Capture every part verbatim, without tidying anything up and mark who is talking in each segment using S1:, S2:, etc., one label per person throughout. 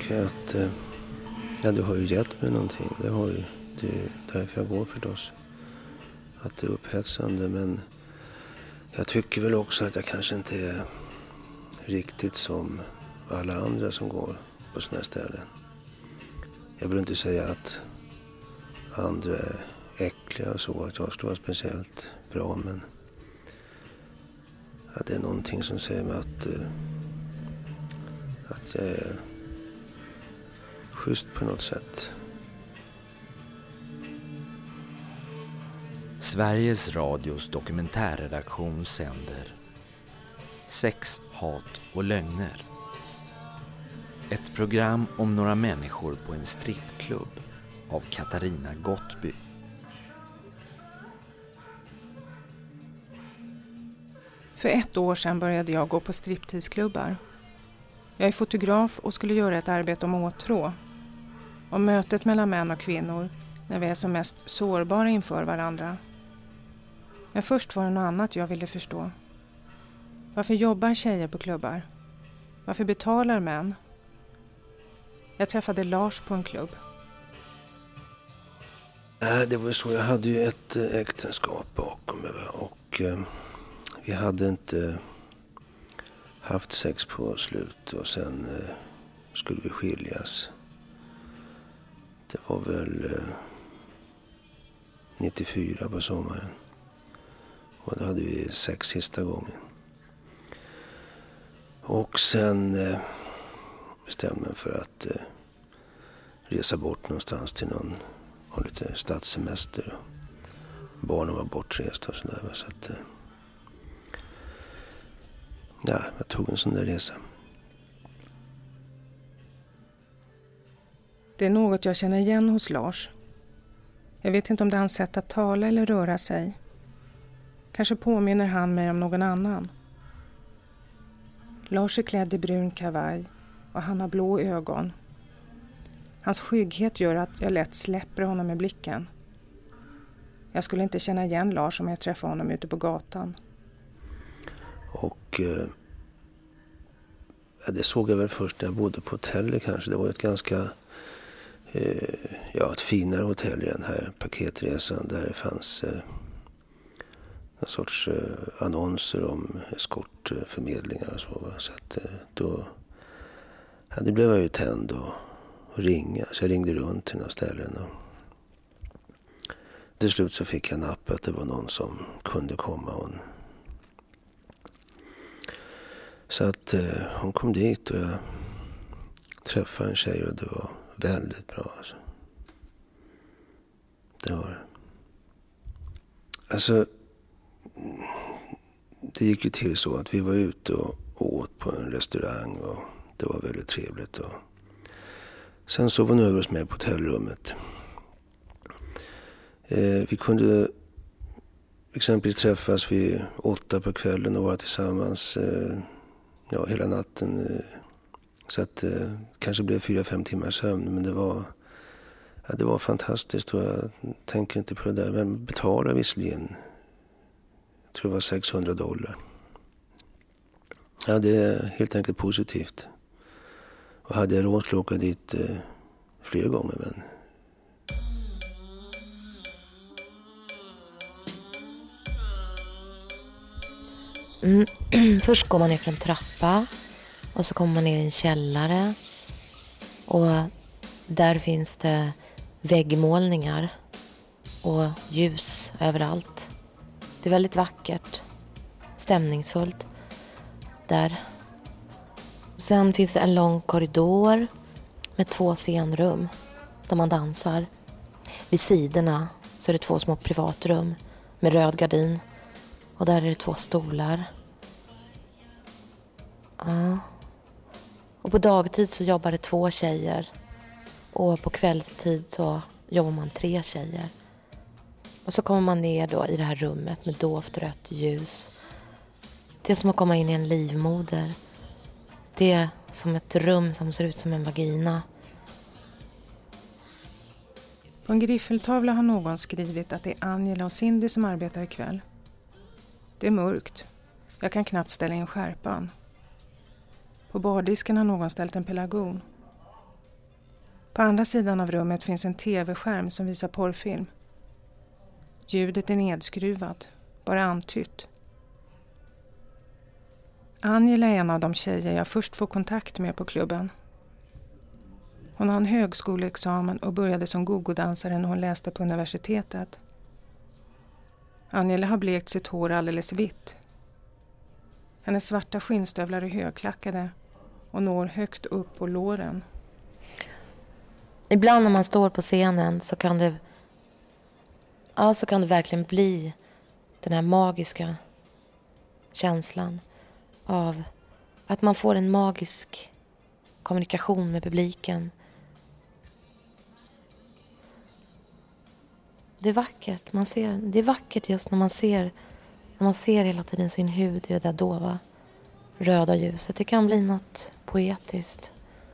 S1: att eh, ja, det har ju gett mig någonting. Det har ju, det är därför jag går förstås. Att det är upphetsande, men jag tycker väl också att jag kanske inte är riktigt som alla andra som går på såna här ställen. Jag vill inte säga att andra är äckliga och så, att jag skulle vara speciellt bra, men att det är någonting som säger mig att, uh, att jag är schysst på något sätt.
S2: Sveriges Radios dokumentärredaktion sänder Sex, hat och lögner. Ett program om några människor på en strippklubb av Katarina Gottby.
S3: För ett år sedan började jag gå på stripteaseklubbar. Jag är fotograf och skulle göra ett arbete om åtrå. Om mötet mellan män och kvinnor när vi är som mest sårbara inför varandra. Men först var det något annat jag ville förstå. Varför jobbar tjejer på klubbar? Varför betalar män? Jag träffade Lars på en klubb.
S1: Det var så, jag hade ju ett äktenskap bakom mig och eh, vi hade inte haft sex på slut och sen eh, skulle vi skiljas. Det var väl eh, nittiofyra på sommaren. Och då hade vi sex sista gången. Och sen eh, bestämde jag för att eh, resa bort någonstans till någon, ha lite stadssemester. Barnen var bortresta och sådär. Så att, eh, ja, jag tog en sån där resa.
S3: Det är något jag känner igen hos Lars. Jag vet inte om det är hans sätt att tala eller röra sig. Kanske påminner han mig om någon annan. Lars är klädd i brun kavaj och han har blå ögon. Hans skygghet gör att jag lätt släpper honom i blicken. Jag skulle inte känna igen Lars om jag träffade honom ute på gatan.
S1: Och eh, det såg jag väl först när jag bodde på hotellet kanske. Det var ett ganska eh, ja, ett finare hotell i den här paketresan där det fanns eh, en sorts eh, annonser om eskortförmedlingar och så. Va? Så att eh, då ja, det blev jag ju tänd och, och ringa. Så jag ringde runt till några ställen och till slut så fick jag napp att det var någon som kunde komma. Och så att eh, hon kom dit och jag träffade en tjej och det var väldigt bra. Alltså. Det var det. Alltså, det gick ju till så att vi var ute och åt på en restaurang och det var väldigt trevligt. Och sen sov hon över hos mig på hotellrummet. Eh, vi kunde exempelvis träffas vid åtta på kvällen och vara tillsammans eh, ja, hela natten. Eh, så att det eh, kanske blev fyra, fem timmar sömn, men det var, ja, det var fantastiskt och jag tänker inte på det där. Men betala visserligen, jag tror det var sexhundra dollar. Ja, det är helt enkelt positivt. Och hade jag råd att åka dit eh, fler gånger, men...
S4: Mm. Först går man ner för en trappa och så kommer man ner i en källare. Och där finns det väggmålningar och ljus överallt. Det är väldigt vackert, stämningsfullt där. Sen finns det en lång korridor med två scenrum där man dansar. Vid sidorna så är det två små privatrum med röd gardin. Och där är det två stolar. Ja. Och på dagtid så jobbar det två tjejer. Och på kvällstid så jobbar man tre tjejer. Och så kommer man ner då i det här rummet med dovt rött ljus. Det är som att komma in i en livmoder. Det är som ett rum som ser ut som en vagina.
S3: På en griffeltavla har någon skrivit att det är Angela och Cindy som arbetar ikväll. Det är mörkt. Jag kan knappt ställa in skärpan. På bardisken har någon ställt en pelargon. På andra sidan av rummet finns en tv-skärm som visar porrfilm. Ljudet är nedskruvat, bara antytt. Angela är en av de tjejer jag först får kontakt med på klubben. Hon har en högskoleexamen och började som gogodansare när hon läste på universitetet. Angela har blekt sitt hår alldeles vitt. Hennes svarta skinnstövlar är högklackade och når högt upp på låren.
S4: Ibland när man står på scenen så kan det, ja, så kan det verkligen bli den här magiska känslan av att man får en magisk kommunikation med publiken. Det är vackert. Man ser, det är vackert just när man ser när man ser hela tiden sin hud i det där dova röda ljuset. Det kan bli något poetiskt.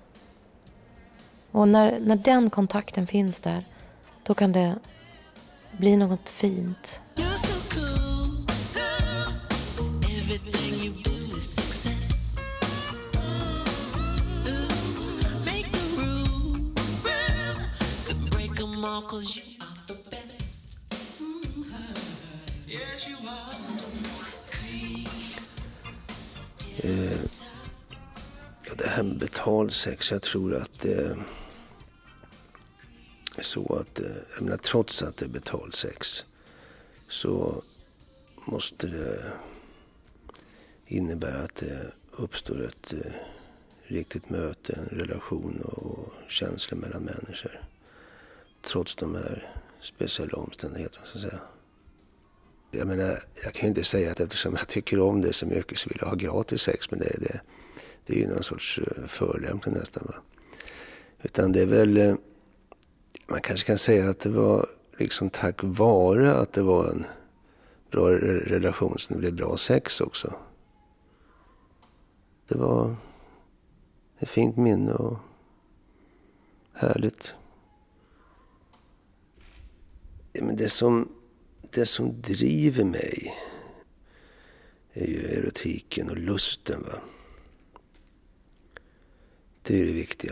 S4: Och när, när den kontakten finns där, då kan det bli något fint.
S1: Eh, det här med betald sex, jag tror att det är så att, jag menar, trots att det är betald sex så måste det innebära att det uppstår ett eh, riktigt möte, en relation och känslor mellan människor. Trots de här speciella omständigheterna, så att säga. Jag menar, jag kan ju inte säga att eftersom jag tycker om det så mycket så vill jag ha gratis sex, men det, det, det är ju någon sorts förolämpning nästan, va. Utan det är väl, man kanske kan säga att det var liksom tack vare att det var en bra relation som det blev bra sex också. Det var ett fint minne och härligt. Men det som, det som driver mig är ju erotiken och lusten, va. Det är det viktiga.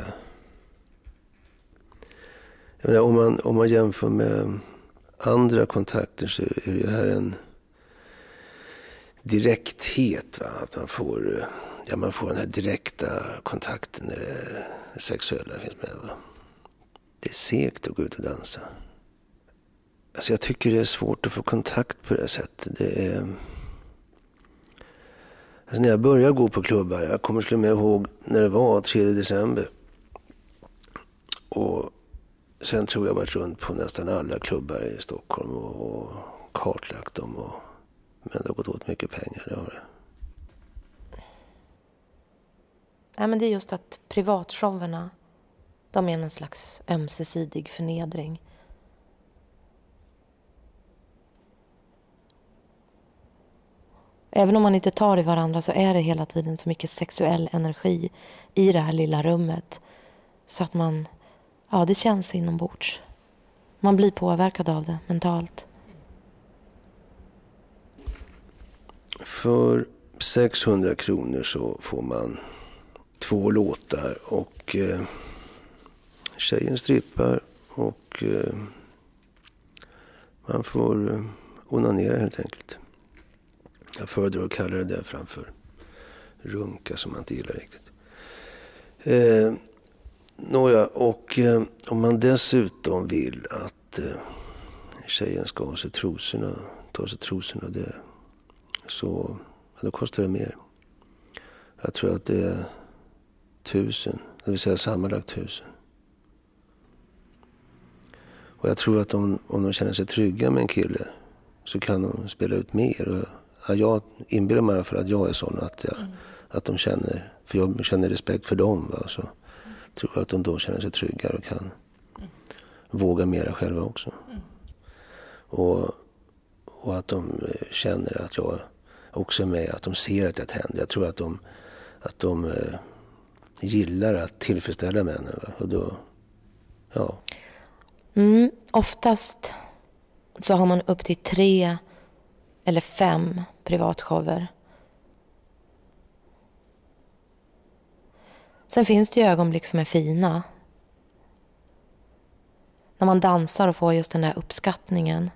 S1: Jag menar, om man, om man jämför med andra kontakter så är det här en direkthet, va? Att man får, ja, man får den här direkta kontakten när det sexuella finns med, va. Det är segt att gå ut och dansa. Alltså jag tycker det är svårt att få kontakt på det sättet. Det är... Alltså när jag började gå på klubbar, jag kommer till och med ihåg när det var tredje december. Och sen tror jag varit runt på nästan alla klubbar i Stockholm och, och kartlagt dem. Och, men det har gått åt mycket pengar, det har det.
S4: Ja, men det är just att privatshowerna, de är en slags ömsesidig förnedring. Även om man inte tar i varandra så är det hela tiden så mycket sexuell energi i det här lilla rummet. Så att man, ja, det känns inombords. Man blir påverkad av det mentalt.
S1: För sexhundra kronor så får man två låtar och eh, tjejen strippar och eh, man får eh, onanera helt enkelt. Jag föredrar att kalla det där framför runka som man inte gillar riktigt. Eh, nåja, och eh, om man dessutom vill att eh, tjejen ska ha sig trosorna, ta sig trosorna, det, så ja, då kostar det mer. Jag tror att det är tusen, det vill säga sammanlagt tusen. Och jag tror att om, om de känner sig trygga med en kille så kan de spela ut mer. Och ja, jag inbillar mig för att jag är sån att, jag, mm. att de känner, för jag känner respekt för dem, va, så mm. tror jag att de då känner sig tryggare och kan mm. våga mera själva också. Mm. Och, och att de känner att jag också är med, att de ser att jag tänder. Jag tror att de, att de eh, gillar att tillfredsställa männen, va? Och då, ja.
S4: Mm, oftast så har man upp till tre eller fem privatshower. Sen finns det ju ögonblick som är fina. När man dansar och får just den där uppskattningen.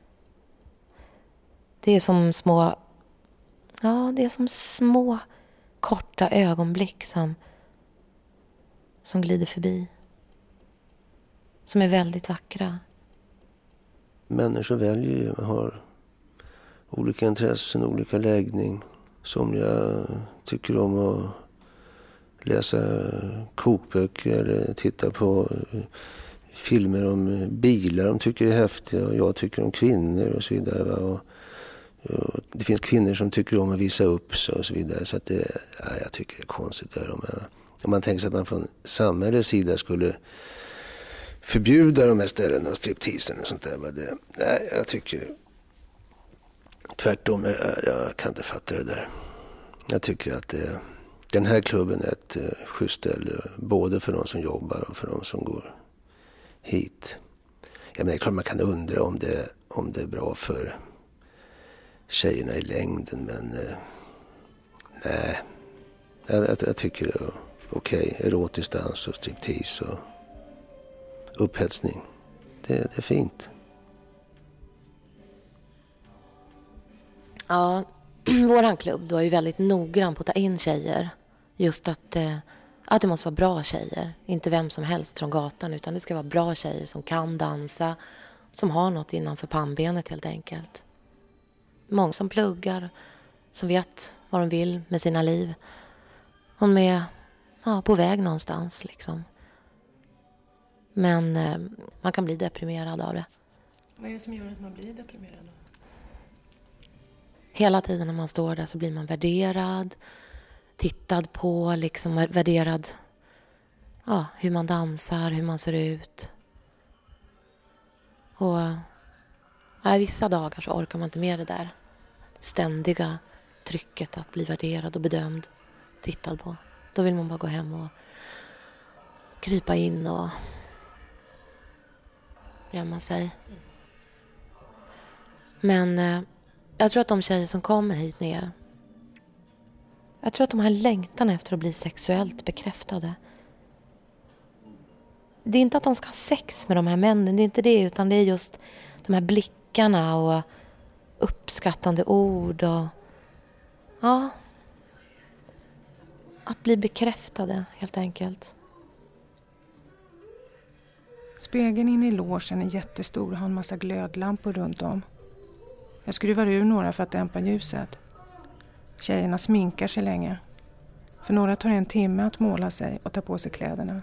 S4: Det är som små... Ja, det är som små korta ögonblick som, som glider förbi. Som är väldigt vackra.
S1: Människor väljer ju, har olika intressen, olika läggning. Somliga tycker om att läsa kokböcker eller titta på filmer om bilar de tycker är häftiga, och jag tycker om kvinnor och så vidare. Va? Och, och det finns kvinnor som tycker om att visa upp sig och så vidare. Så att det, ja, jag tycker det är konstigt där. Om, om man tänker sig att man från samhällets sida skulle förbjuda de här ställena, stripteasen och sånt där. Va? Det, nej, jag tycker tvärtom, jag, jag kan inte fatta det där. Jag tycker att det, den här klubben är ett uh, schysst ställe både för de som jobbar och för de som går hit. Jag menar, klart man kan undra om det, om det är bra för tjejerna i längden, men uh, nej, jag, jag, jag tycker det är okej. Okay. Erotisk dans och striptease och upphetsning. Det, det är fint.
S4: Ja, våran klubb då är ju väldigt noggrann på att ta in tjejer. Just att, eh, att det måste vara bra tjejer. Inte vem som helst från gatan, utan det ska vara bra tjejer som kan dansa. Som har något innanför pannbenet helt enkelt. Många som pluggar, som vet vad de vill med sina liv. De är ja, på väg någonstans liksom. Men eh, man kan bli deprimerad av det.
S3: Vad är det som gör att man blir deprimerad då?
S4: Hela tiden när man står där så blir man värderad, tittad på, liksom värderad ja, hur man dansar, hur man ser ut. Och ja, vissa dagar så orkar man inte med det där ständiga trycket att bli värderad och bedömd, tittad på. Då vill man bara gå hem och krypa in och gömma sig. Men eh, jag tror att de tjejer som kommer hit ner, jag tror att de har längtan efter att bli sexuellt bekräftade. Det är inte att de ska ha sex med de här männen, det är inte det, utan det är just de här blickarna och uppskattande ord och ja, att bli bekräftade helt enkelt.
S3: Spegeln inne i logen är jättestor och har en massa glödlampor runt om. Jag skruvar ur några för att dämpa ljuset. Tjejerna sminkar sig länge. För några tar en timme att måla sig och ta på sig kläderna.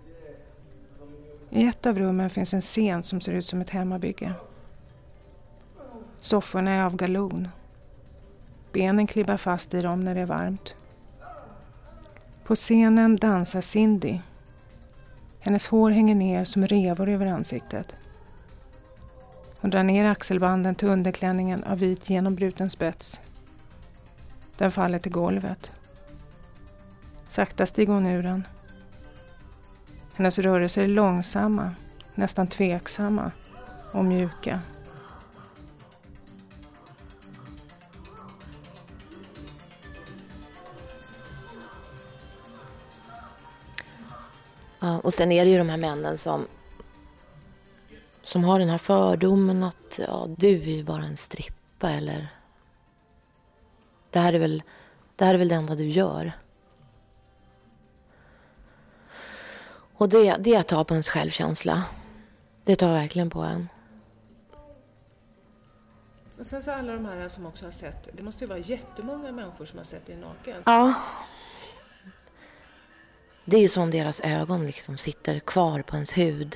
S3: I ett av rummen finns en scen som ser ut som ett hemmabygge. Sofforna är av galon. Benen klibbar fast i dem när det är varmt. På scenen dansar Cindy. Hennes hår hänger ner som revor över ansiktet. Hon drar ner axelbanden till underklänningen av vit genombruten spets. Den faller till golvet. Sakta stiger hon ur den. Hennes rörelser är långsamma, nästan tveksamma och mjuka.
S4: Ja, och sen är det ju de här männen som som har den här fördomen att ja, du är ju bara en strippa eller det här är väl det här är väl det enda du gör. Och det, det tar på ens självkänsla. Det tar verkligen på en.
S3: Och sen så alla de här som också har sett, det måste ju vara jättemånga människor som har sett dig naken.
S4: Ja. Det är ju som deras ögon liksom sitter kvar på ens hud.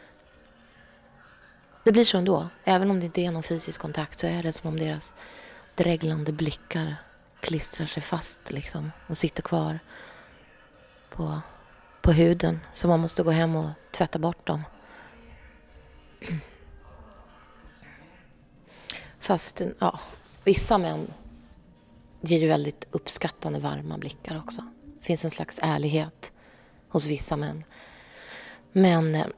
S4: Det blir så ändå. Även om det inte är någon fysisk kontakt så är det som om deras dreglande blickar klistrar sig fast liksom och sitter kvar på, på huden. Så man måste gå hem och tvätta bort dem. Fast ja, vissa män ger ju väldigt uppskattande varma blickar också. Det finns en slags ärlighet hos vissa män. Men eh,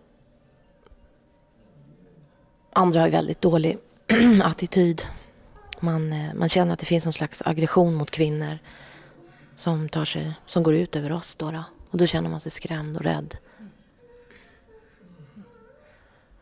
S4: andra har ju väldigt dålig attityd. Man, eh, man känner att det finns någon slags aggression mot kvinnor som, tar sig, som går ut över oss. Då, då. Och då känner man sig skrämd och rädd.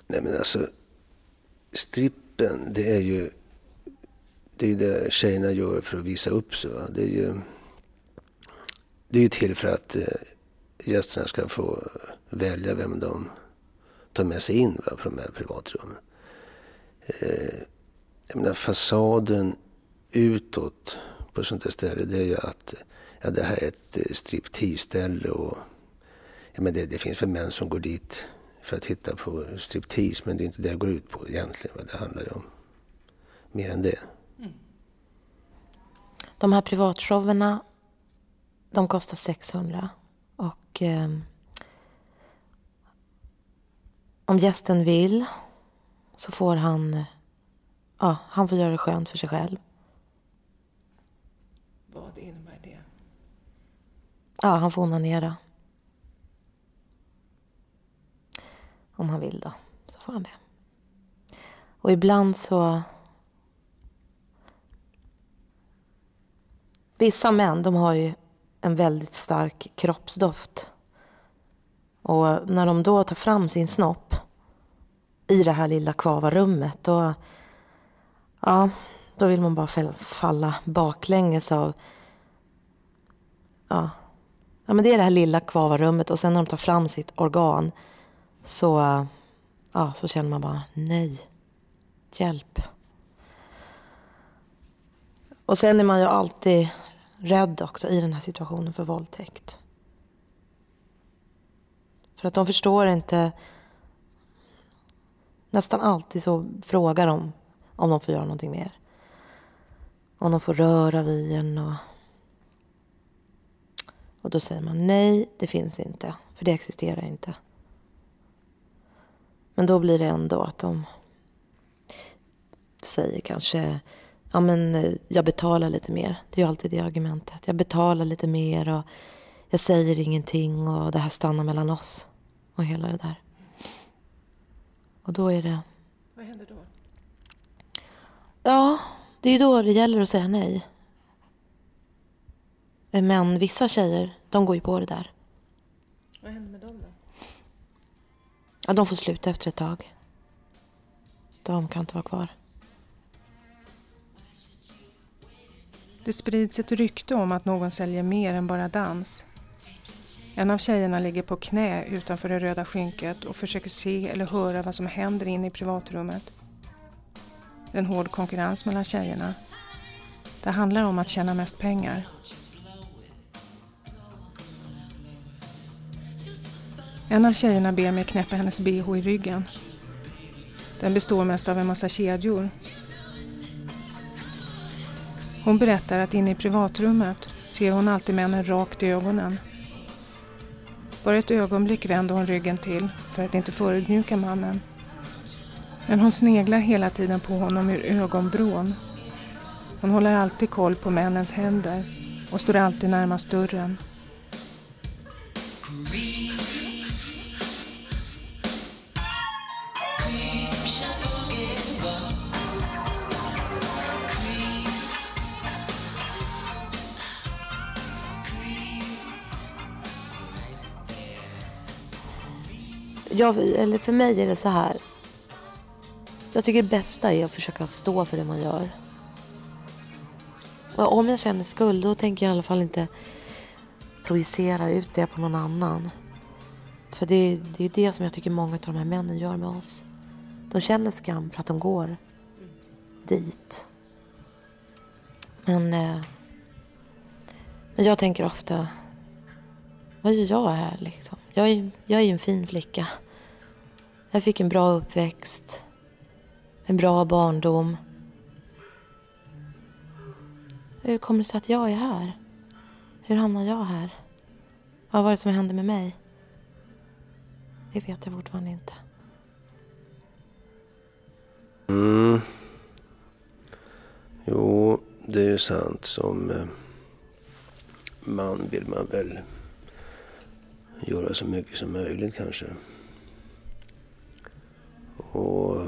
S1: Nej men alltså, strippen, det är ju det är det tjejerna gör för att visa upp sig. Va? Det är ju det är ju till för att eh, gästerna ska få välja vem de tar med sig in, va, på de här privatrummen. Eh, jag menar, fasaden utåt på sånt där ställe, det är ju att ja, det här är ett striptease-ställe och ja, men det, det finns för män som går dit för att titta på striptease, men det är inte det det går ut på egentligen. Vad det handlar ju om mer än det. Mm.
S4: De här privatshowerna, de kostar sexhundra och eh, om gästen vill så får han ja, han får göra det skönt för sig själv.
S3: Vad innebär det?
S4: Ja, han får onanera. Om han vill då, så får han det. Och ibland så... Vissa män, de har ju en väldigt stark kroppsdoft. Och när de då tar fram sin snopp i det här lilla kvavarummet, då... Ja, då vill man bara falla baklänges av... Ja. Ja, men det är det här lilla kvavarummet och sen när de tar fram sitt organ så, ja, så känner man bara nej, hjälp. Och sen är man ju alltid rädd också i den här situationen för våldtäkt. För att de förstår inte, nästan alltid så frågar de om de får göra någonting mer. Om de får röra vid en och... Och då säger man nej, det finns inte. För det existerar inte. Men då blir det ändå att de säger kanske, ja men jag betalar lite mer. Det är ju alltid det argumentet. Jag betalar lite mer och jag säger ingenting och det här stannar mellan oss. Och hela det där. Och då är det...
S3: Vad händer då?
S4: Ja, det är ju då det gäller att säga nej. Men vissa tjejer, de går ju på det där.
S3: Vad händer med dem då?
S4: Ja, de får sluta efter ett tag. De kan inte vara kvar.
S3: Det sprids ett rykte om att någon säljer mer än bara dans. En av tjejerna ligger på knä utanför det röda skynket och försöker se eller höra vad som händer inne i privatrummet. Det är en hård konkurrens mellan tjejerna. Det handlar om att tjäna mest pengar. En av tjejerna ber mig knäppa hennes B H i ryggen. Den består mest av en massa kedjor. Hon berättar att inne i privatrummet ser hon alltid männen rakt i ögonen. Bara ett ögonblick vänder hon ryggen till för att inte förödmjuka mannen. Men hon sneglar hela tiden på honom ur ögonvrån. Hon håller alltid koll på männens händer och står alltid närmast dörren.
S4: Jag, eller för mig är det så här. Jag tycker det bästa är att försöka stå för det man gör. Och om jag känner skuld, då tänker jag i alla fall inte projicera ut det på någon annan. För det, det är det som jag tycker många av de här männen gör med oss. De känner skam för att de går dit. Men, eh, men jag tänker ofta, vad gör jag här liksom? Jag är, jag är en fin flicka. Jag fick en bra uppväxt. En bra barndom. Hur kommer det sig att jag är här? Hur hamnar jag här? Vad var det som hände med mig? Det vet jag fortfarande inte.
S1: Mm. Jo, det är ju sant. Som eh, man vill man väl göra så mycket som möjligt kanske. Och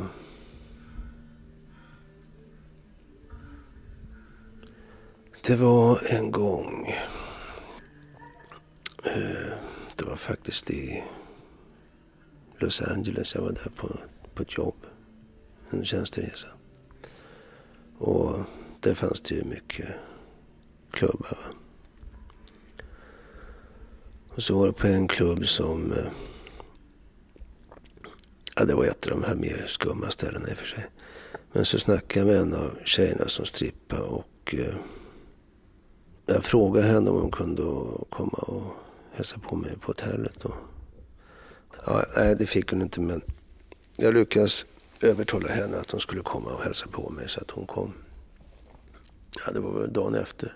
S1: det var en gång, eh, det var faktiskt i Los Angeles, jag var där på, på på ett jobb. En tjänsteresa. Och där fanns det ju mycket klubbar. Va? Och så var det på en klubb som... Ja, det var ett av de här mer skumma ställena i och för sig. Men så snackade jag med en av tjejerna som strippade och... Jag frågade henne om hon kunde komma och hälsa på mig på hotellet. Och, ja, nej, det fick hon inte, men jag lyckades övertala henne att hon skulle komma och hälsa på mig, så att hon kom. Ja, det var väl dagen efter.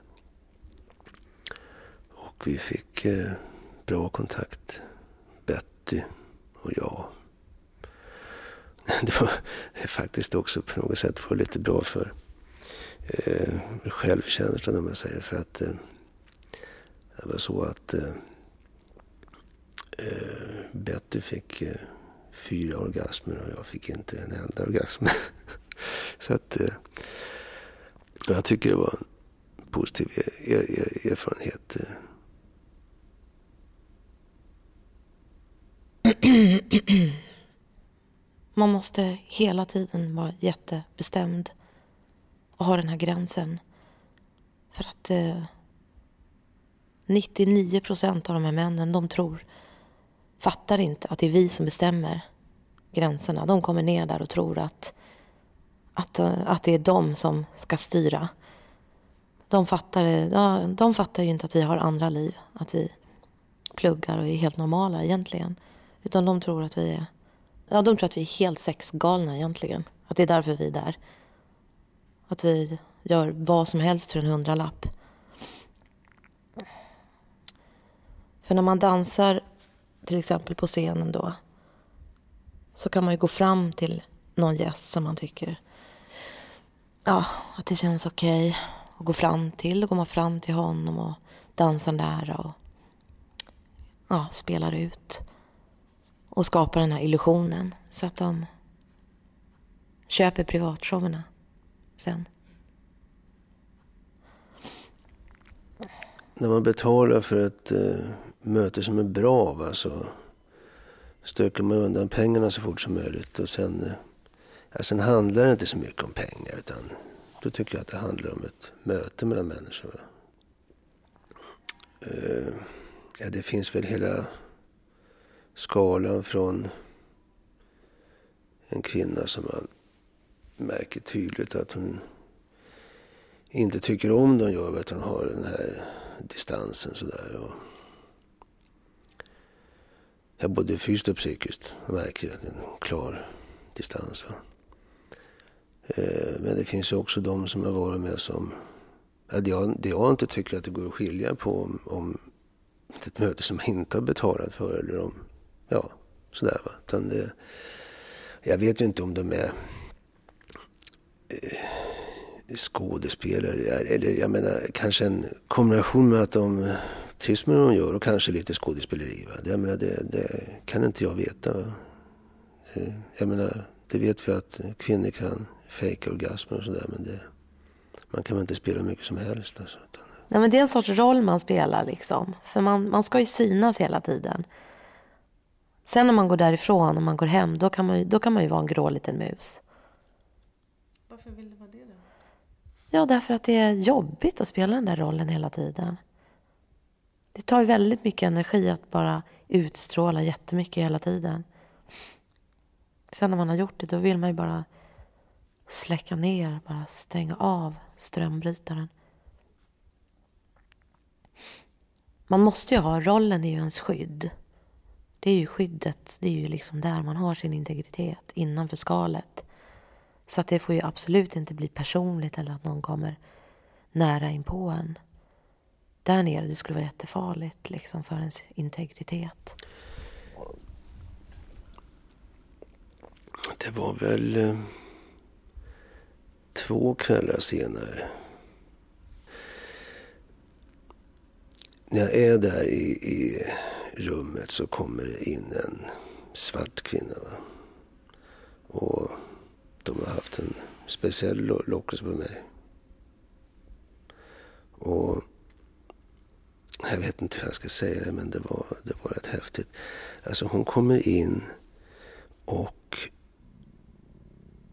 S1: Och vi fick eh, bra kontakt, Betty och jag. Det var det faktiskt också på något sätt var lite bra för eh, självkänslan, om jag säger, för att eh, det var så att eh, eh, Betty fick eh, fyra orgasmer och jag fick inte en enda orgasm. Så att eh, jag tycker det var en positiv er, er, erfarenhet.
S4: Man måste hela tiden vara jättebestämd och ha den här gränsen. För att eh, nittionio procent av de här männen, de tror, fattar inte att det är vi som bestämmer gränserna. De kommer ner där och tror att, att, att det är de som ska styra. De fattar, ja, de fattar ju inte att vi har andra liv, att vi pluggar och är helt normala egentligen. Utan de tror att vi är, ja, de tror att vi är helt sexgalna egentligen. Att det är därför vi är där. Att vi gör vad som helst för en hundralapp. För när man dansar till exempel på scenen då, så kan man ju gå fram till någon gäst som man tycker, ja, att det känns okej. Okay. Och gå fram till, och går man fram till honom och dansar där och ja, spelar ut. Och skapar den här illusionen så att de köper privatshowerna sen.
S1: När man betalar för ett eh, möte som är bra, va, så stöker man undan pengarna så fort som möjligt. Och sen, eh, ja, sen handlar det inte så mycket om pengar, utan då tycker jag att det handlar om ett möte mellan människor. Va? Eh, ja, det finns väl hela skalan från en kvinna som man märker tydligt att hon inte tycker om de gör, att hon har den här distansen sådär. Och jag både fysiskt och psykiskt märker att det är en klar distans. Va? Eh, men det finns ju också de som har varit med som, ja, det, jag, det jag inte tycker att det går att skilja på om, om ett möte som man inte har betalat för, eller om, ja, sådär, va. Utan det, jag vet ju inte om de är eh, skådespelare, eller jag menar kanske en kombination med att de trivs med vad de gör och kanske lite skådespeleri. Va? Det, jag menar, det, det kan inte jag veta. Va? Jag menar, det vet vi att kvinnor kan fejka orgasmer och sådär, men det, man kan väl inte spela mycket som helst. Alltså, utan...
S4: Nej, men det är en sorts roll man spelar liksom. För man, man ska ju synas hela tiden. Sen när man går därifrån och man går hem, då kan man ju, då kan man ju vara en grå liten mus.
S3: Varför vill du vara det då?
S4: Ja, därför att det är jobbigt att spela den där rollen hela tiden. Det tar ju väldigt mycket energi att bara utstråla jättemycket hela tiden. Sen när man har gjort det, då vill man ju bara släcka ner, bara stänga av strömbrytaren. Man måste ju ha, rollen är ju ens skydd. Det är ju skyddet, det är ju liksom där man har sin integritet, innanför skalet. Så att det får ju absolut inte bli personligt eller att någon kommer nära in på en. Där nere, det skulle vara jättefarligt liksom för ens integritet.
S1: Det var väl eh, två kvällar senare. När jag är där i, i rummet så kommer det in en svart kvinna. Va? Och de har haft en speciell lo- lockelse på mig. Och jag vet inte hur jag ska säga det, men det var, det var rätt häftigt. Alltså hon kommer in och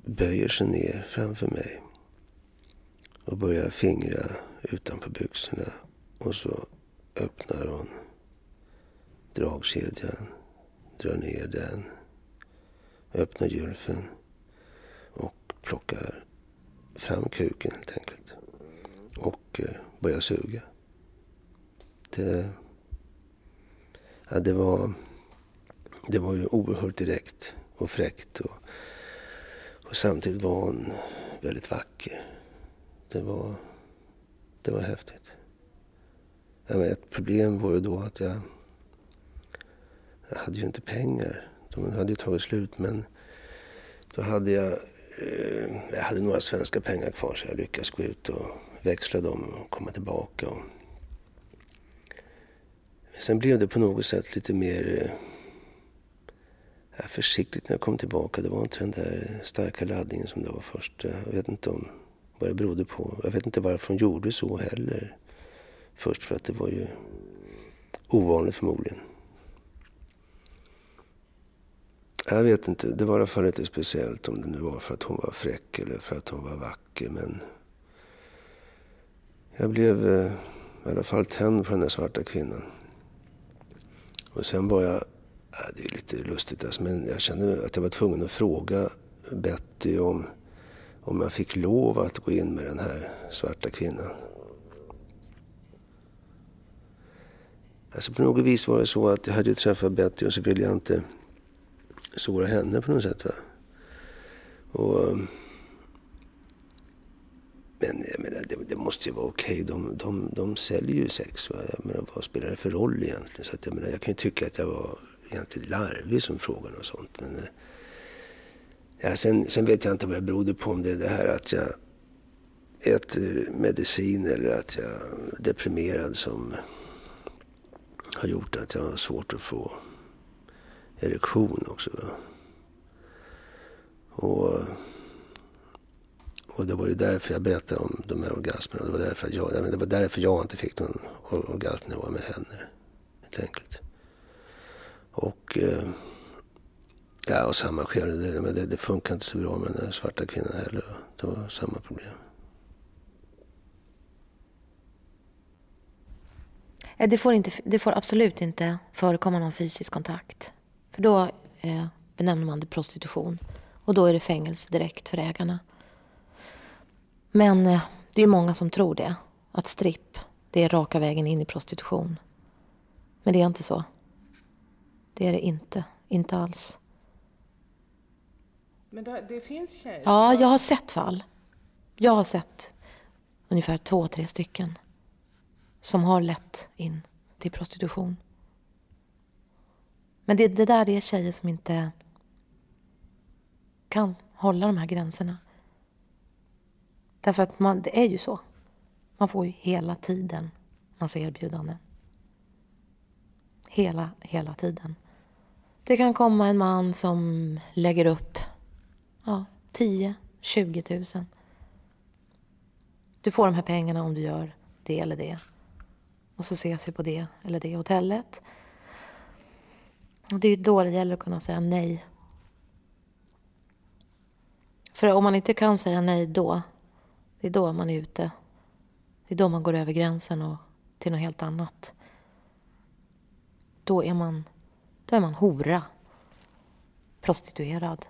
S1: böjer sig ner framför mig och börjar fingra utanpå byxorna. Och så öppnar hon dragkedjan, drar ner den, öppnar gylfen och plockar fram kuken helt enkelt. Och börjar suga. Det, ja, det var det var ju oerhört direkt och fräckt. Och, och samtidigt var hon väldigt vacker. Det var, det var häftigt. Ja, men ett problem var ju då att jag, jag hade ju inte pengar. De hade ju tagit slut, men då hade jag, eh, jag hade några svenska pengar kvar, så jag lyckades gå ut och växla dem och komma tillbaka. Och sen blev det på något sätt lite mer eh, försiktigt när jag kom tillbaka. Det var inte den där starka laddningen som det var först. Jag vet inte om vad det berodde på. Jag vet inte varför hon gjorde så heller. Först för att det var ju ovanligt förmodligen. Jag vet inte, det var i alla fall lite speciellt om det nu var för att hon var fräck eller för att hon var vacker. Men jag blev eh, i alla fall tänd på den där svarta kvinnan. Och sen var jag, ja, det är lite lustigt alltså, men jag kände att jag var tvungen att fråga Betty om, om jag fick lov att gå in med den här svarta kvinnan. Alltså på något vis var det så att jag hade träffat Betty och så ville jag inte såra henne på något sätt, va. Och, men jag menar, det, det måste ju vara okej. De, de, de säljer ju sex, va. Jag menar, vad spelar det för roll egentligen? Så att jag menar, jag kan ju tycka att jag var egentligen larvig som frågan och sånt. Men ja, sen, sen vet jag inte vad det berodde på, om det är det här att jag äter medicin eller att jag är deprimerad som har gjort att jag har svårt att få erektion också. Va? Och, och det var ju därför jag berättade om de här orgasmerna. Det var därför jag, det var därför jag inte fick någon orgasm när jag var med henne. Helt enkelt. Och ja, och samma skäl. Det, men det, det funkar inte så bra med den svarta kvinnan heller. Det var samma problem.
S4: Det får, inte, det får absolut inte förekomma någon fysisk kontakt. För då eh, benämner man det prostitution. Och då är det fängelse direkt för ägarna. Men eh, det är många som tror det. Att stripp, det är raka vägen in i prostitution. Men det är inte så. Det är det inte. Inte alls.
S3: Men det, det finns tjejer?
S4: Ja, jag har sett fall. Jag har sett ungefär två, tre stycken som har lett in till prostitution. Men det, det där det är tjejer som inte kan hålla de här gränserna. Därför att man, det är ju så. Man får ju hela tiden massa erbjudanden. Hela, hela tiden. Det kan komma en man som lägger upp ja, tio till tjugo tusen. Du får de här pengarna om du gör det eller det. Och så ses vi på det eller det hotellet. Och det är ju då det gäller att kunna säga nej. För om man inte kan säga nej då, det är då man är ute. Det är då man går över gränsen och till något helt annat. Då är man, då är man hora. Prostituerad.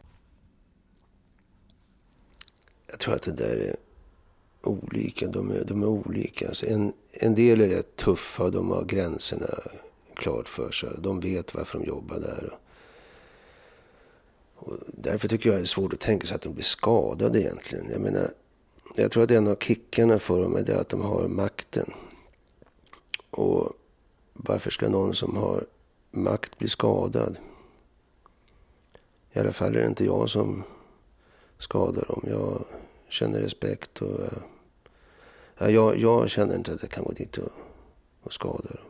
S1: Jag tror att det där är olika. De är, de är olika. Alltså en, en del är rätt tuffa och de har gränserna klart för sig. De vet varför de jobbar där. Och därför tycker jag det är svårt att tänka sig att de blir skadade egentligen. Jag menar, jag tror att en av kickarna för dem är det att de har makten. Och varför ska någon som har makt bli skadad? I alla fall är det inte jag som skadar dem. Jag känner respekt och ja, jag, jag känner inte att jag kan gå dit och, och skada dem.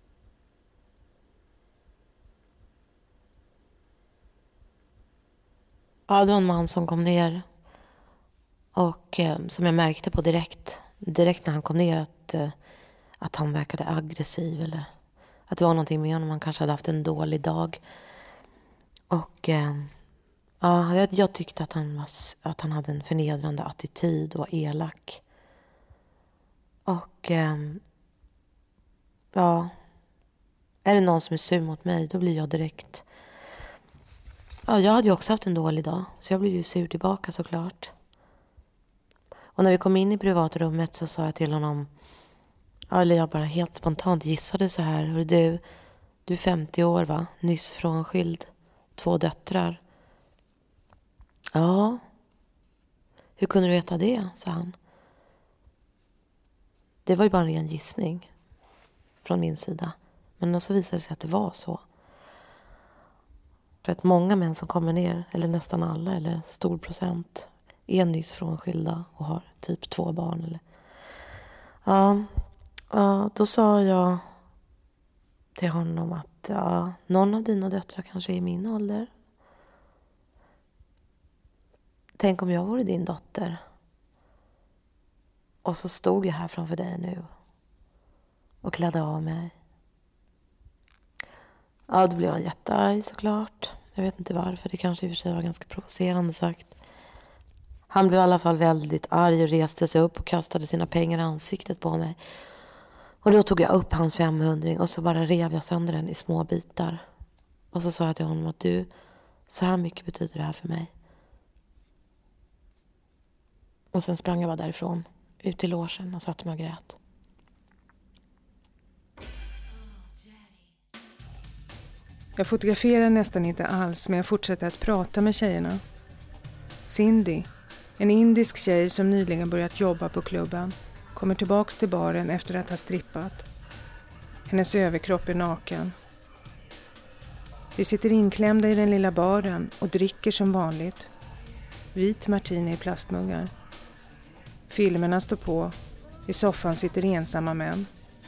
S4: Ja, det var en man som kom ner och eh, som jag märkte på direkt, direkt när han kom ner att, eh, att han verkade aggressiv eller att det var någonting med honom. Han kanske hade haft en dålig dag. Och eh, Ja, jag, jag tyckte att han, var, att han hade en förnedrande attityd och var elak. Och eh, ja, är det någon som är sur mot mig, då blir jag direkt... Ja, jag hade ju också haft en dålig dag, så jag blev ju sur tillbaka såklart. Och när vi kom in i privatrummet så sa jag till honom, eller jag bara helt spontant gissade så här: Hör du, du är femtio år va? Nyss frånskild, två döttrar. Ja. Hur kunde du veta det, sa han. Det var ju bara en ren gissning från min sida. Men så visade det sig att det var så. För att många män som kommer ner, eller nästan alla, eller stor procent, är nyss frånskilda och har typ två barn. Eller... Ja, ja, då sa jag till honom att ja, någon av dina döttrar kanske är i min ålder. Tänk om jag vore din dotter. Och så stod jag här framför dig nu och klädde av mig. Ja, då blev han jättearg såklart. Jag vet inte varför. Det kanske i och för sig var ganska provocerande sagt. Han blev i alla fall väldigt arg och reste sig upp och kastade sina pengar i ansiktet på mig. Och då tog jag upp hans femhundring och så bara rev jag sönder den i små bitar. Och så sa jag till honom att du, så här mycket betyder det här för mig. Och sen sprang jag bara därifrån, ut till logen och satt mig och grät.
S3: Jag fotograferar nästan inte alls, men jag fortsätter att prata med tjejerna. Cindy, en indisk tjej som nyligen börjat jobba på klubben, kommer tillbaks till baren efter att ha strippat. Hennes överkropp är naken. Vi sitter inklämda i den lilla baren och dricker som vanligt. Vit martini i plastmuggar. Filmerna står på. I soffan sitter ensamma män.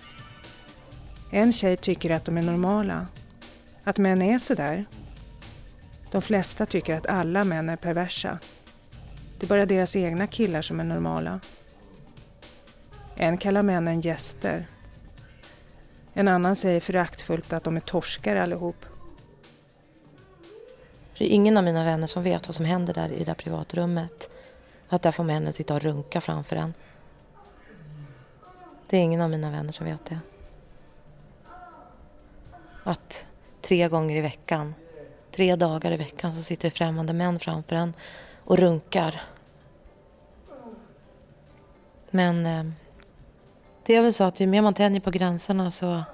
S3: En tjej tycker att de är normala. Att män är så där. De flesta tycker att alla män är perversa. Det är bara deras egna killar som är normala. En kallar männen gäster. En annan säger föraktfullt att de är torskar allihop.
S4: Det är ingen av mina vänner som vet vad som händer där i det där privatrummet. Att där får männen sitta och runka framför en. Det är ingen av mina vänner som vet det. Att tre gånger i veckan, tre dagar i veckan så sitter främmande män framför en och runkar. Men eh, det är väl så att ju mer man tänjer på gränserna så,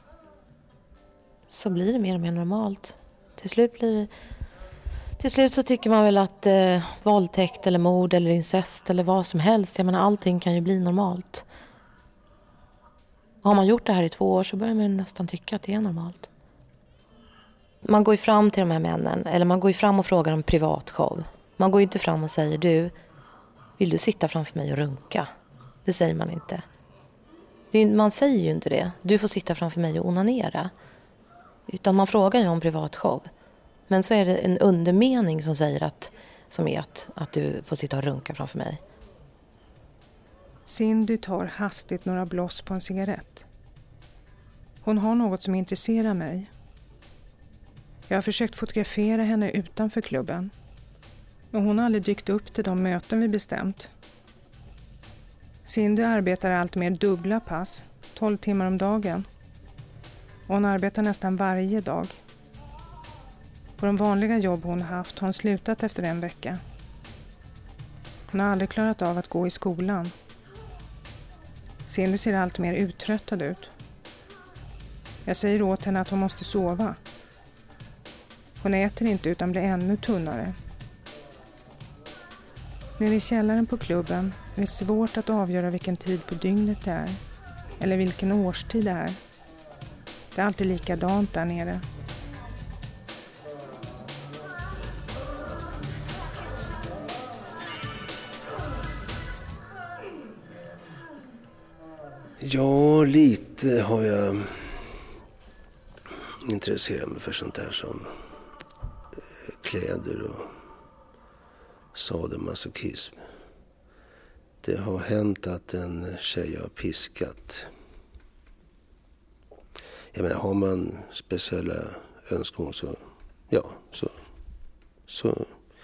S4: så blir det mer och mer normalt. Till slut blir det, till slut så tycker man väl att eh, våldtäkt eller mord eller incest eller vad som helst, jag menar allting kan ju bli normalt. Och har man gjort det här i två år så börjar man nästan tycka att det är normalt. Man går ju fram till de här männen, eller man går ju fram och frågar om privatshow. Man går ju inte fram och säger, du, vill du sitta framför mig och runka? Det säger man inte. Det är, man säger ju inte det. Du får sitta framför mig och onanera. Utan man frågar ju om privatshow. Men så är det en undermening som säger att, som är att, att du får sitta och runka framför mig.
S3: Cindy tar hastigt några bloss på en cigarett. Hon har något som intresserar mig. Jag har försökt fotografera henne utanför klubben. Men hon har aldrig dykt upp till de möten vi bestämt. Cindy arbetar allt mer dubbla pass, tolv timmar om dagen. Och hon arbetar nästan varje dag. På de vanliga jobb hon haft har hon slutat efter en vecka. Hon har aldrig klarat av att gå i skolan. Cindy ser allt mer uttröttad ut. Jag säger åt henne att hon måste sova. Hon äter inte utan blir ännu tunnare. Nere i källaren på klubben är det svårt att avgöra vilken tid på dygnet det är. Eller vilken årstid det är. Det är alltid likadant där nere.
S1: Ja, lite har jag intresserat mig för sånt där som kläder och sadomasochism. Det har hänt att en tjej har piskat. Jag menar, har man speciella önskemål så, ja, så, så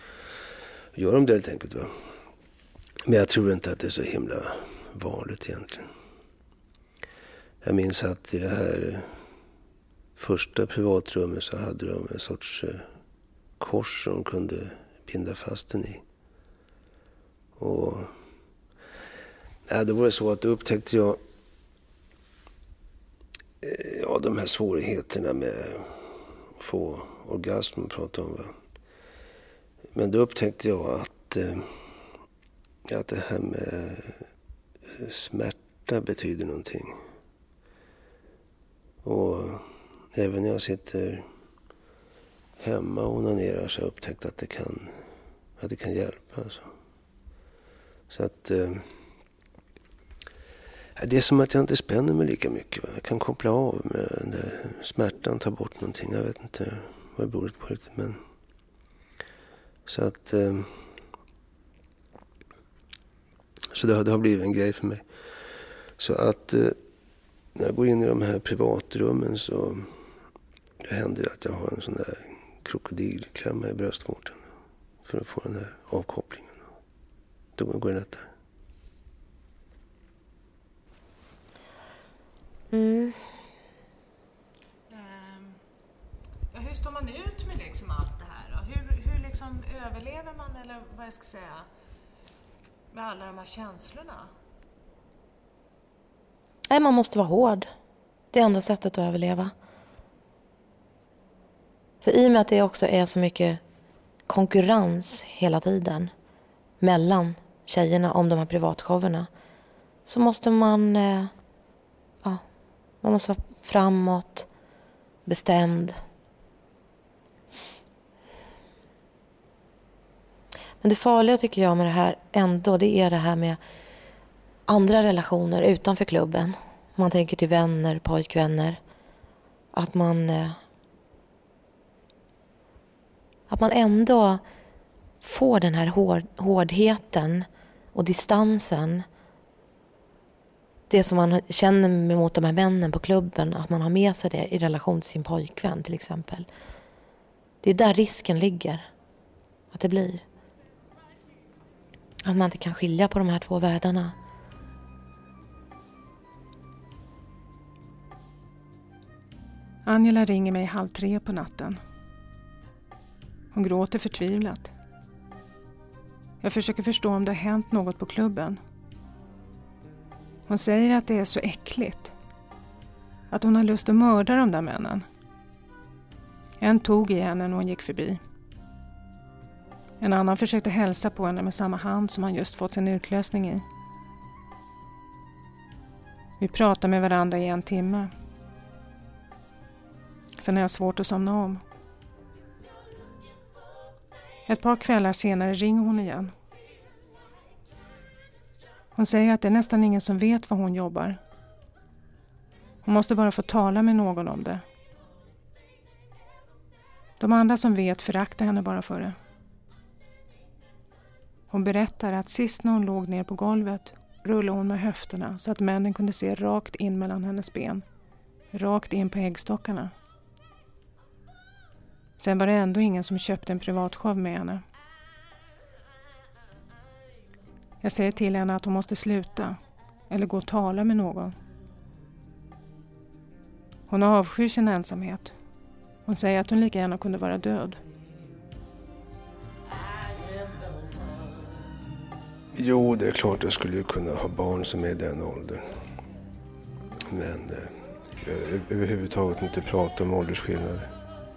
S1: gör de det helt enkelt. Va? Men jag tror inte att det är så himla vanligt egentligen. Jag minns att i det här första privatrummet så hade de en sorts kors som de kunde binda fast den i. Och ja, då var det så att då upptäckte jag ja, de här svårigheterna med att få orgasm och prata om. Va? Men då upptäckte jag att, att det här med smärta betyder någonting. Och även när jag sitter hemma och onanerar så har jag upptäckt att det kan, att det kan hjälpa. Alltså. Så att eh, det är som att jag inte spänner mig lika mycket. Va? Jag kan koppla av med den där smärtan, ta bort någonting. Jag vet inte vad det beror på riktigt. Men... Så att eh, så det har, det har blivit en grej för mig. Så att eh, när jag går in i de här privatrummen så det händer att jag har en sån där krokodilklämma i bröstvårtan för att få den här avkopplingen. Då går det lättare.
S4: Mm.
S3: Um, ja, hur står man ut med liksom allt det här då? Hur, hur liksom överlever man, eller vad jag ska säga, med alla de här känslorna?
S4: Nej, man måste vara hård. Det är enda sättet att överleva. För i och med att det också är så mycket konkurrens hela tiden mellan tjejerna om de här privatshowerna, så måste man eh, ja, man måste vara framåt, bestämd. Men det farliga tycker jag med det här ändå, det är det här med andra relationer utanför klubben. Man tänker till vänner, pojkvänner. Att man eh, att man ändå får den här hård, hårdheten och distansen. Det som man känner mot de här männen på klubben, att man har med sig det i relation till sin pojkvän till exempel. Det är där risken ligger. Att det blir. Att man inte kan skilja på de här två världarna.
S3: Angela ringer mig halv tre på natten. Hon gråter förtvivlat. Jag försöker förstå om det har hänt något på klubben. Hon säger att det är så äckligt. Att hon har lust att mörda de där männen. En tog i henne när hon gick förbi. En annan försökte hälsa på henne med samma hand som han just fått sin utlösning i. Vi pratar med varandra i en timme. Sen har jag svårt att somna om. Ett par kvällar senare ringer hon igen. Hon säger att det är nästan ingen som vet var hon jobbar. Hon måste bara få tala med någon om det. De andra som vet föraktar henne bara för det. Hon berättar att sist när hon låg ner på golvet rullade hon med höfterna så att männen kunde se rakt in mellan hennes ben. Rakt in på äggstockarna. Sen var det ändå ingen som köpte en privatshow med henne. Jag säger till henne att hon måste sluta eller gå och tala med någon. Hon avskyr sin ensamhet. Hon säger att hon lika gärna kunde vara död.
S1: Jo, det är klart jag skulle kunna ha barn som är i den åldern. Men eh, jag överhuvudtaget inte prata om åldersskillnader.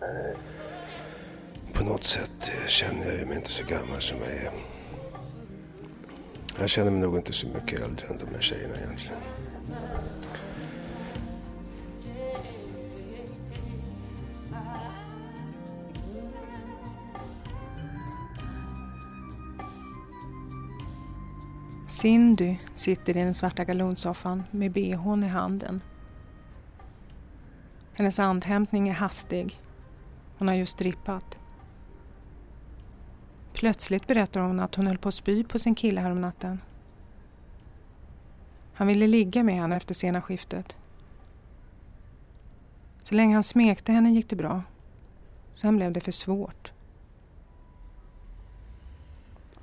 S1: På något sätt känner jag mig inte så gammal som jag är. Jag känner mig nog inte så mycket äldre än de här tjejerna egentligen.
S3: Cindy sitter i den svarta galonsoffan med behån i handen. Hennes andhämtning är hastig. Hon har just strippat. Plötsligt berättar hon att hon höll på att spy på sin kille här om natten. Han ville ligga med henne efter sena skiftet. Så länge han smekte henne gick det bra. Sen blev det för svårt.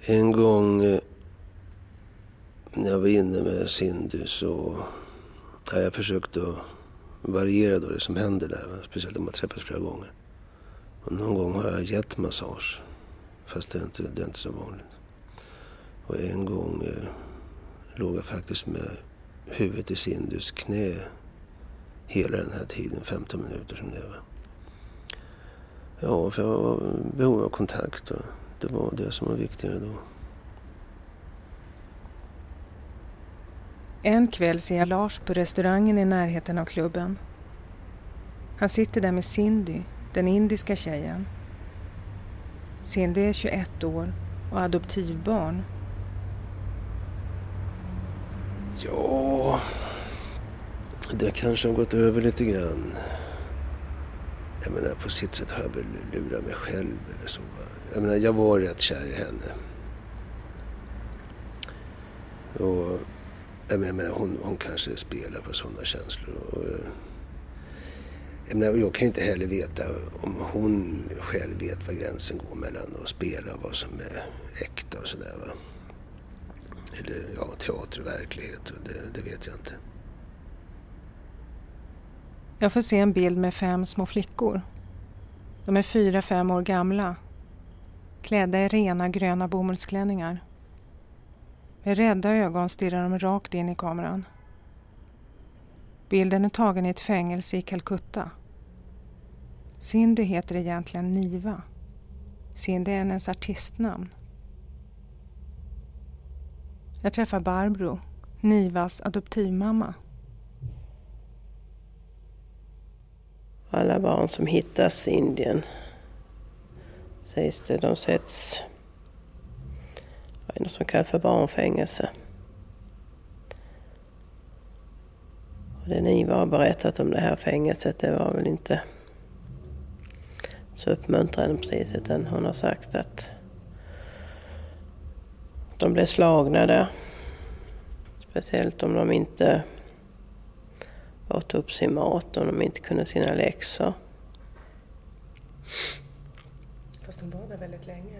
S1: En gång eh, när jag var inne med Cindy så ja, jag försökte att variera då det som händer där. Speciellt om man träffas flera gånger. Och någon gång har jag gett massage. Fast det är inte, det är inte så vanligt. Och en gång eh, låg jag faktiskt med huvudet i Cindys knä hela den här tiden, femton minuter som det var. Ja, för jag var behov av kontakt och det var det som var viktigare då.
S3: En kväll ser jag Lars på restaurangen i närheten av klubben. Han sitter där med Cindy, den indiska tjejen. Cindy är tjugoett år och adoptivbarn.
S1: Ja, det kanske har gått över lite grann. Jag menar, på sitt sätt har jag väl lurat mig själv eller så. Jag menar, jag var rätt kär i henne. Och jag menar, hon, hon kanske spelar på sådana känslor. Och, jag menar, jag kan ju inte heller veta om hon själv vet var gränsen går mellan att spela och vad som är äkta och sådär, va. Eller ja, teater och verklighet, och det, det vet jag inte.
S3: Jag får se en bild med fem små flickor. De är fyra, fem år gamla. Klädda i rena gröna bomullsklänningar. Med rädda ögon stirrar de rakt in i kameran. Bilden är tagen i ett fängelse i Calcutta. Cindy heter egentligen Niva. Cindy är hennes artistnamn. Jag träffar Barbro, Nivas adoptivmamma.
S5: Alla barn som hittas i Indien, sägs det, de sätts i något som kallas för barnfängelse. Och det Niva har berättat om det här fängelset, det var väl inte så uppmuntrande precis, utan hon har sagt att de blev slagna där. Speciellt om de inte åt upp sin mat, om de inte kunde sina läxor.
S3: Fast de var där väldigt länge.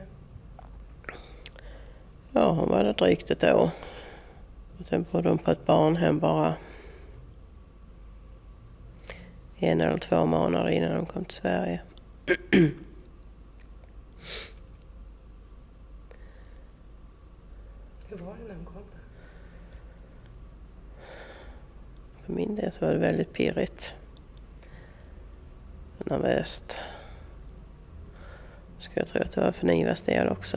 S5: Ja, hon var där drygt ett år. Och sen bodde hon på ett barnhem bara en eller två månader innan de kom till Sverige.
S3: Hur var det när de kom?
S5: För min del så var det väldigt pirrigt. Nervöst. Ska jag tro att det var för Nivas del också.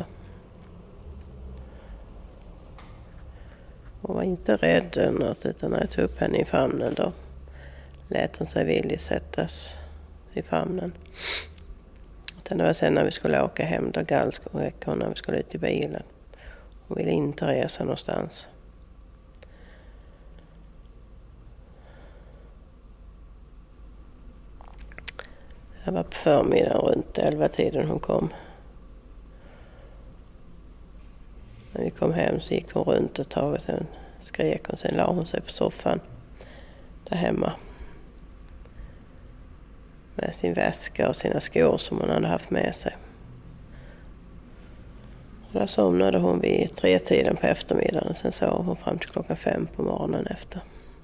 S5: Hon var inte rädd eller något, utan när jag tog upp henne i famnen då lät hon sig villigt sättas i famnen. Utan det var sen när vi skulle åka hem, då gallskrek hon när vi skulle ut i bilen. Hon ville inte resa någonstans. Jag var på förmiddagen runt elva tiden hon kom. När vi kom hem så gick hon runt ett tag och sen skrek hon. Sen la hon sig på soffan där hemma. Med sin väska och sina skor som hon hade haft med sig. Och där somnade hon vid tre tiden på eftermiddagen. Sen sov hon fram till klockan fem på morgonen efter.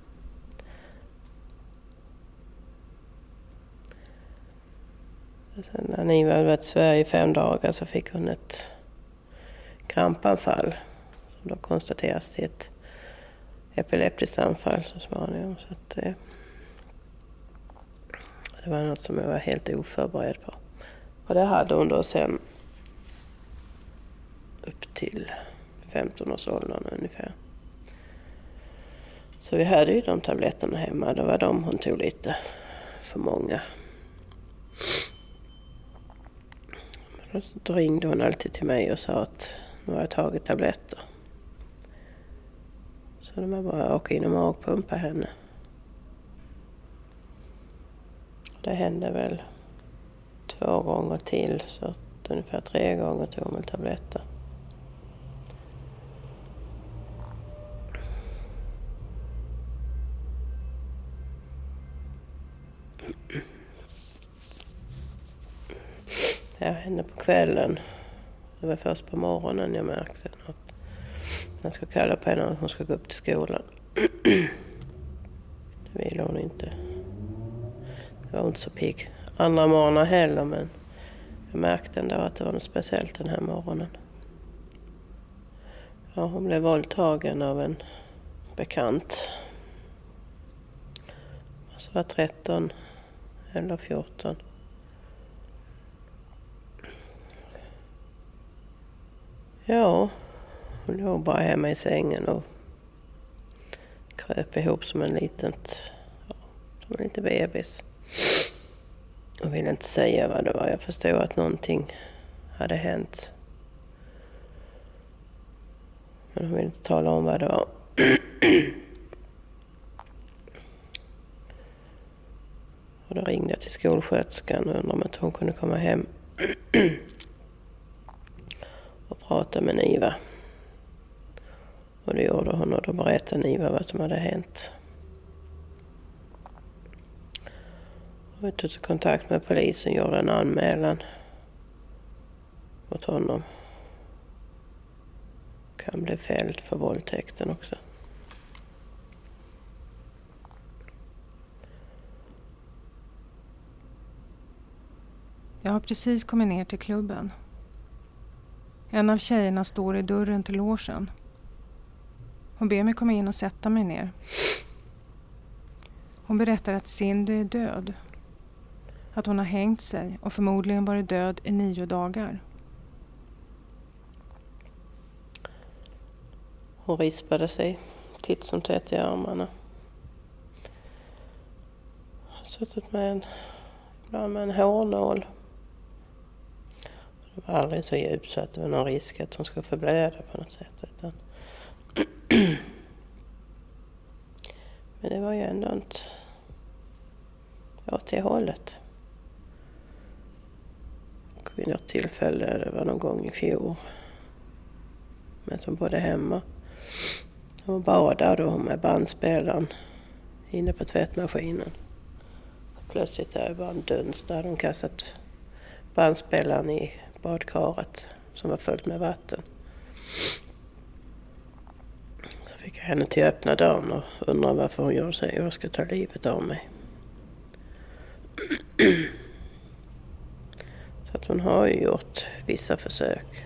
S5: Sen när Niva hade varit i Sverige i fem dagar så fick hon ett krampanfall. Som då konstateras till ett epileptiskt anfall så småningom. Så att, eh, det var något som jag var helt oförberedd på. Och det hade hon då sen upp till femton-årsåldern ungefär. Så vi hade ju de tabletterna hemma. Det var de hon tog lite för många. Då ringde hon alltid till mig och sa att nu har jag tagit tabletter. Så de var bara att åka in och magpumpa henne. Det hände väl två gånger till, så att ungefär tre gånger tog hon tabletter. Det hände på kvällen. Det var först på morgonen jag märkte att jag ska kalla på henne och hon ska gå upp till skolan. Det ville hon inte. Det var inte så pigg andra morgnar heller, men jag märkte ändå att det var något speciellt den här morgonen. Ja, hon blev våldtagen av en bekant. Så var tretton eller fjorton. Ja, hon låg bara hemma i sängen och kröp ihop som en liten, ja, som en liten bebis. Och ville inte säga vad det var. Jag förstod att någonting hade hänt. Men hon ville inte tala om vad det var. Och då ringde jag till skolsköterskan och undrade om att hon kunde komma hem och prata med Niva. Och det gjorde hon, och då berättade Niva vad som hade hänt. Och jag tog kontakt med polisen, gjorde en anmälan mot honom. Kan bli fälld för våldtäkten också.
S3: Jag har precis kommit ner till klubben. En av tjejerna står i dörren till logen. Hon ber mig komma in och sätta mig ner. Hon berättar att Cindy är död. Att hon har hängt sig och förmodligen varit död i nio dagar.
S5: Hon rispade sig titt som tätt i armarna. Suttit med en, ibland med en hårnål. Det var aldrig så djupt så att det var någon risk att hon skulle förblöda på något sätt. Utan men det var ju ändå inte åt det hållet. Och vid något tillfälle, det var någon gång i fjol, men som bodde hemma. Hon badade och med bandspelaren inne på tvättmaskinen. Plötsligt där var en duns där de kastat bandspelaren i badkaret som var fullt med vatten. Så fick jag henne till att öppna dörren och undra varför hon gjorde sig. Jag ska ta livet av mig. Så att hon har ju gjort vissa försök.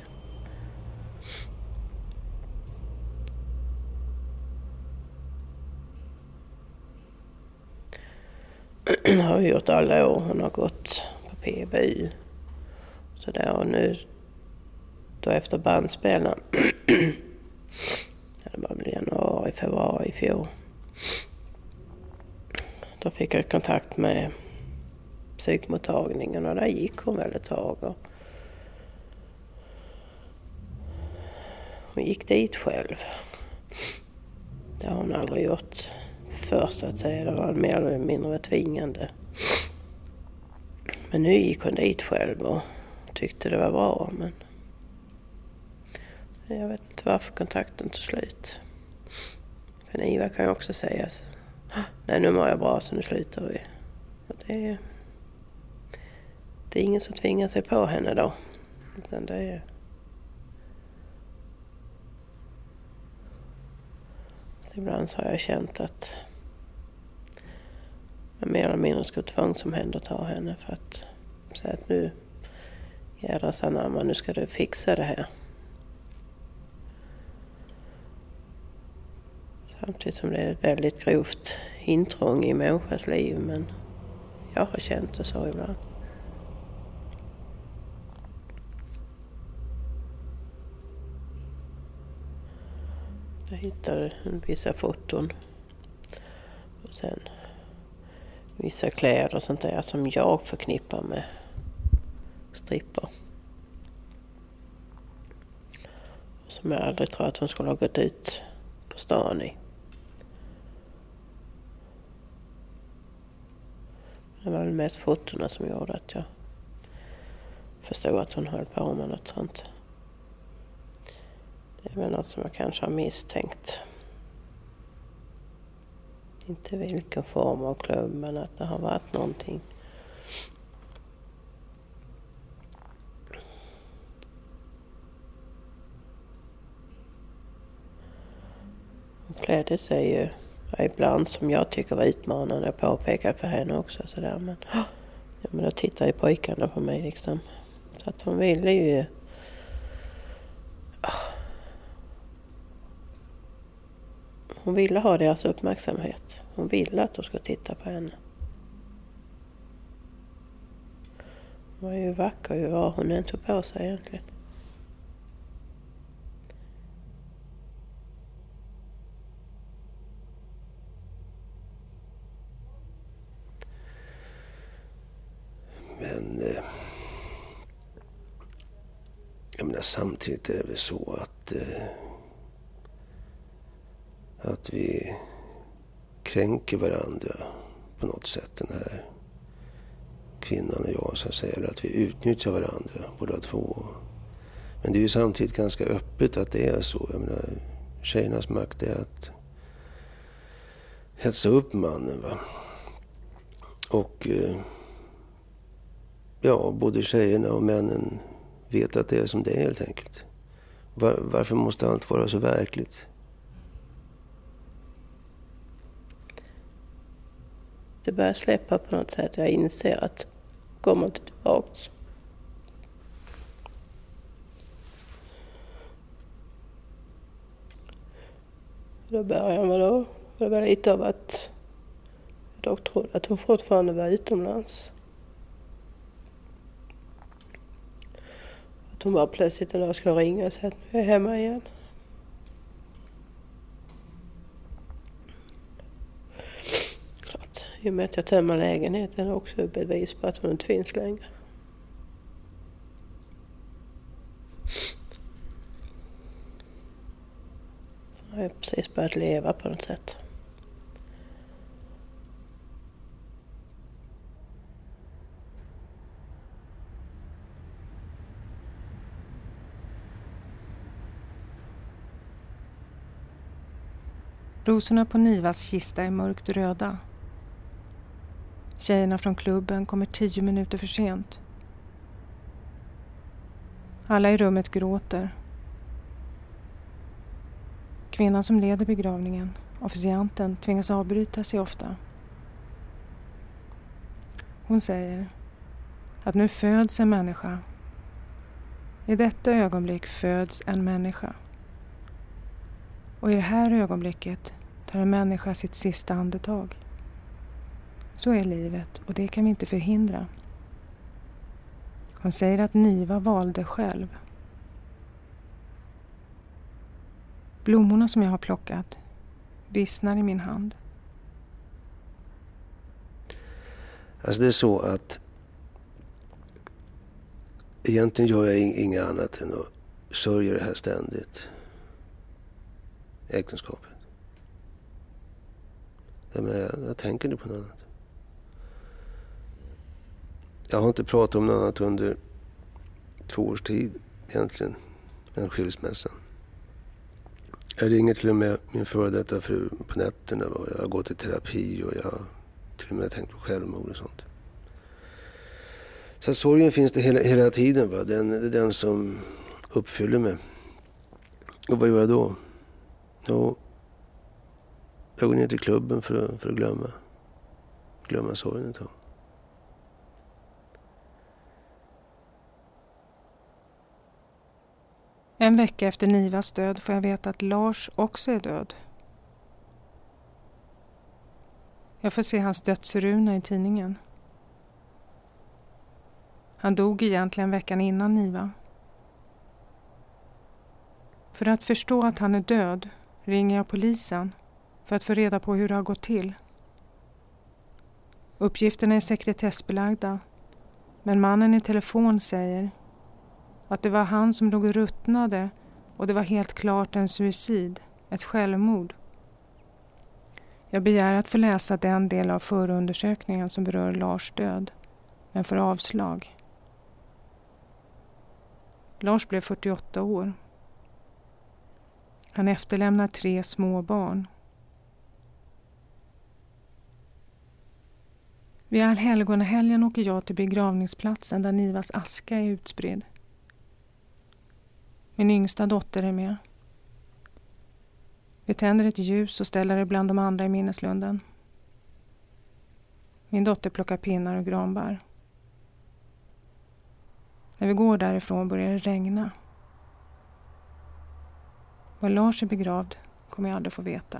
S5: Hon har ju gjort alla år. Hon har gått på P B U. Så där, och nu då efter bandspelaren det var väl januari, februari i fjol. Då fick jag kontakt med psykmottagningen och där gick hon väl ett tag. Och hon gick dit själv. Det har hon aldrig gjort förr så att säga. Det var mer eller mindre tvingande. Men nu gick hon dit själv och tyckte det var bra, men jag vet inte varför kontakten tog slut. För Niva kan ju också säga nej, nu mår jag bra så nu slutar vi. Och det, är, det är ingen som tvingar sig på henne då. Utan det är så ibland så har jag känt att jag mer eller mindre skulle tvångsomhänderta henne för att säga att nu jädrar Sanna, nu ska du fixa det här. Samtidigt som det är ett väldigt grovt intrång i människans liv, men jag har känt det så ibland. Jag hittade vissa foton och sen vissa kläder och sånt där som jag förknippar med strippor. Som jag aldrig tror att hon skulle ha gått ut på stan i. Det var väl mest fotorna som gjorde att jag förstod att hon höll på med något sånt. Det är väl något som jag kanske har misstänkt. Inte vilken form av klubb, men att det har varit någonting. klädde sig ju ibland som jag tycker var utmanande. Jag påpekade för henne också. Så där. Men, ja, men då tittar ju pojkarna på mig liksom. Så att hon ville ju... Hon ville ha deras uppmärksamhet. Hon ville att de skulle titta på henne. Hon var ju vacker ju vad hon än tog på sig egentligen.
S1: Men eh, jag menar, samtidigt är det väl så att eh, att vi kränker varandra på något sätt, den här kvinnan och jag så att säga, eller att vi utnyttjar varandra båda två. Men det är ju samtidigt ganska öppet att det är så. Jag menar, tjejernas makt är att hetsa upp mannen, va. Och eh, ja, både tjejerna och männen vet att det är som det är helt enkelt. Var, varför måste allt vara så verkligt?
S5: Det börjar släppa på något sätt. Jag inser att kommer inte tillbaks. Då börjar man då. Det var lite av att jag dock trodde att hon fortfarande var utomlands. Att hon bara plötsligt en dag skulle ringa och säga att nu är jag hemma igen. Klart, i och med att jag tömmer lägenheten är också bevis på att hon inte finns längre. Jag har precis börjat leva på något sätt.
S3: Rosorna på Nivas kista är mörkt röda. Tjejerna från klubben kommer tio minuter för sent. Alla i rummet gråter. Kvinnan som leder begravningen, officianten, tvingas avbryta sig ofta. Hon säger att nu föds en människa. I detta ögonblick föds en människa. Och i det här ögonblicket tar en människa sitt sista andetag. Så är livet och det kan vi inte förhindra. Hon säger att Niva valde själv. Blommorna som jag har plockat vissnar i min hand.
S1: Alltså det är så att egentligen gör jag inget annat än att sörja det här ständigt. Äktenskapet. Ja, men jag, jag tänker inte på något annat. Jag har inte pratat om något annat under två års tid egentligen. En skilsmässa. Jag ringer till och med min före detta fru på nätterna och jag har gått i terapi och jag har till och med tänkt på självmord och sånt. Så sorgen finns det hela, hela tiden, va? Den, det är den som uppfyller mig. Och vad gör jag då? Jo, jag går ner till klubben för att, för att glömma. Glömma sorgen ett tag.
S3: En vecka efter Nivas död får jag veta att Lars också är död. Jag får se hans dödsruna i tidningen. Han dog egentligen veckan innan Niva. För att förstå att han är död ringer jag polisen för att få reda på hur det har gått till. Uppgifterna är sekretessbelagda, men mannen i telefon säger att det var han som låg och ruttnade och det var helt klart en suicid, ett självmord. Jag begär att få läsa den del av förundersökningen som berör Lars död, men får avslag. Lars blev fyrtioåtta år. Han efterlämnar tre små barn. Vid allhelgonahelgen åker jag till begravningsplatsen där Nivas aska är utspridd. Min yngsta dotter är med. Vi tänder ett ljus och ställer det bland de andra i minneslunden. Min dotter plockar pinnar och granbär. När vi går därifrån börjar det regna. Var Lars är begravd kommer jag aldrig få veta.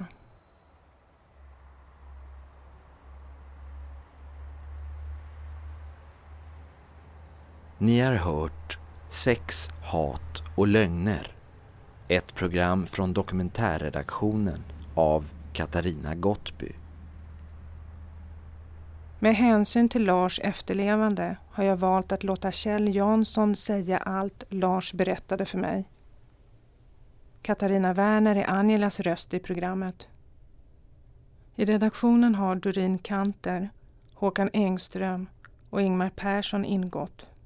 S2: Ni har hört Sex, hat och lögner. Ett program från dokumentärredaktionen av Katarina Gottby.
S3: Med hänsyn till Lars efterlevande har jag valt att låta Kjell Jansson säga allt Lars berättade för mig. Katarina Werner är Angelas röst i programmet. I redaktionen har Dorin Kanter, Håkan Engström och Ingmar Persson ingått.